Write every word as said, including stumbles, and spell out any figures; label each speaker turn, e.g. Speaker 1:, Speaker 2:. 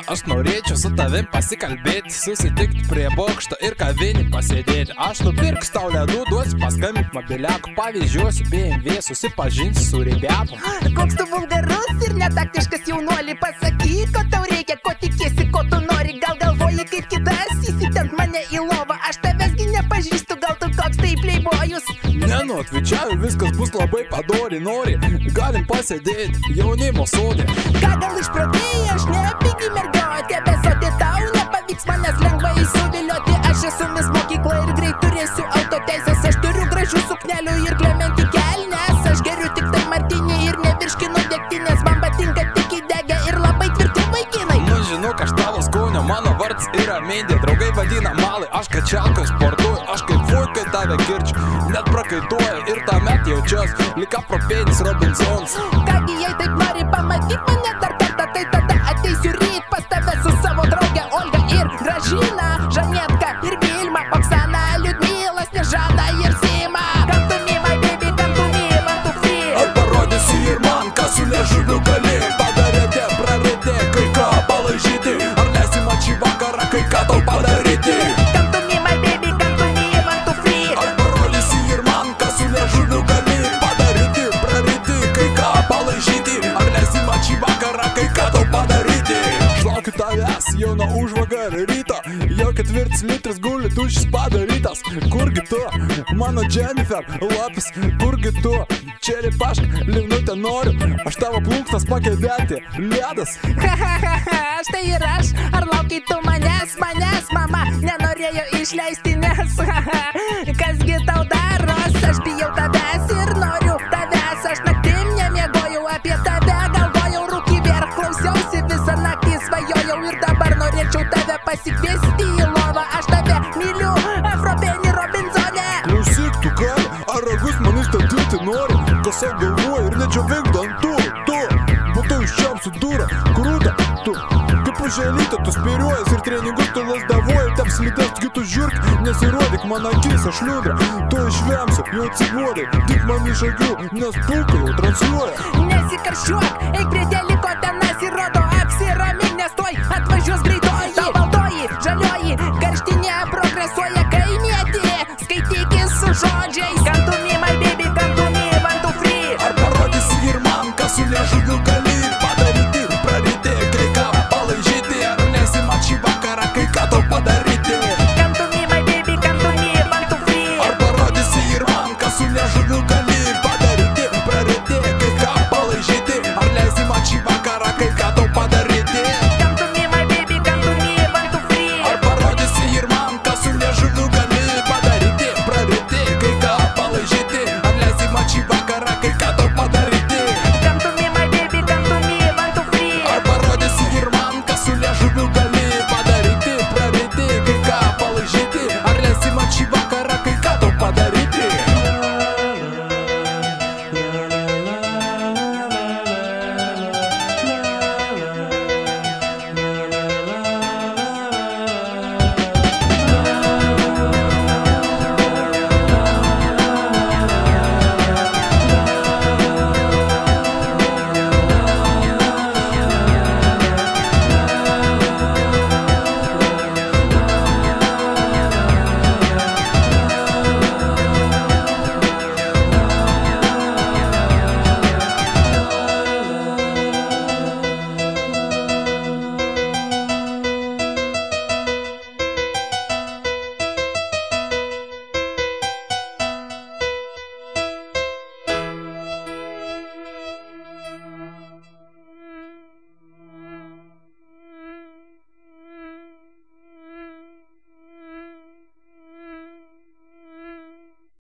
Speaker 1: Aš norėčiau su tavim pasikalbėti, susitikti prie bokšto ir kavinį pasėdėti. Aš nupirks tau ledų, duosiu paskambint mobiliaku, pavyzdžiuosiu B M W, susipažinsiu su rebetu.
Speaker 2: Koks tu vulgarus ir netaktiškas jaunuoli, pasakyk, ko tau reikia, ko tikiesi, ko tu nori. Gal galvoji kaip kitas, įsitent mane į lovą, aš tavęsgi nepažįstu, gal tu koks tai playboyus.
Speaker 1: Ne, nu atvičiau, viskas bus labai padori, nori, galim pasėdėti jaunimo sodė.
Speaker 2: Ką gal išprotėjai, aš nepigi mergiotė, besodė tau nepavyks manęs lengvai suvilioti. Aš esu mis mokykla ir greit turėsiu autoteisės, aš turiu gražių suknelių ir Klementi kelnes. Aš geriu tik tai martinį ir nevirškinu degtinės, man patinka tik įdegę ir labai tvirti vaikinai.
Speaker 1: Nu žinok, aš tavo skonio, mano vardas yra Mindė, draugai vadina malai, aš kačialkai sportuoju, aš kaip fuj, kai tave kirčiu, net prakaituoju ir tuomet jaučiuos lyg apropėnis Robinsons.
Speaker 2: Kągi, jei taip nori pamatyk mane dar kartą, tai tada ateisiu ryt pas tave su savo drauge Olga ir Gražina, Žanetka ir Vilma, Oksana, Liudmila, Snežana ir Sima. Come to me, my baby, come to me, want to free.
Speaker 1: Ar parodysi ir man, ką su liežuviu gali padaryti, praradė, kai ką palaižyti, ar leisi man šį vakarą, kai ką tau padaryti.
Speaker 2: Come to me, my baby, come to me, want to free.
Speaker 1: Ar parodysi ir man, ką su liežuviu gali padaryti, praradė, kai ką palaižyti, ar leisi man šį vakarą, kai ką tau padaryti. Žlaukiu tavęs jau nuo užvakar ryto, jau ketvirtis litras guli dušis padarytas. Kurgi tu, mano Jennifer Lopez, kurgi tu, čeri pašk, liūnutę noriu, aš tavo plunksnas pakedėti, ledas.
Speaker 2: Ha ha ha ha, aš tai ir aš, ar laukiai tu manęs, manęs mama nenorėjo išleisti, nes ha ha, kasgi tau daros, aš bijau tavęs ir noriu tavęs, aš naktim nemiegojau apie tave, galvojau rūkį vėr, klausiausi visą naktį, svajojau ir dabar norėčiau tave pasikviesti į lovą, aš tave myliu, Afropenį Robinsonė.
Speaker 1: Klausyk tu ką, ar ragus man įstatyti nori, kas savo galvoja ir nedžiovink dantų, tu, matau iš čiam sudūra, krūta, tu, kaip užėlytė, tu spiriuojas ir treningus tu lasdavoji, tam slidės, kitų žiūrk, nesirodyk man akis, aš liūdra, tu išvemsi, jau atsivuodai, tik man iš akių, nes pulka jau transliuoja.
Speaker 2: Nesikarščiuok, eik prie teliko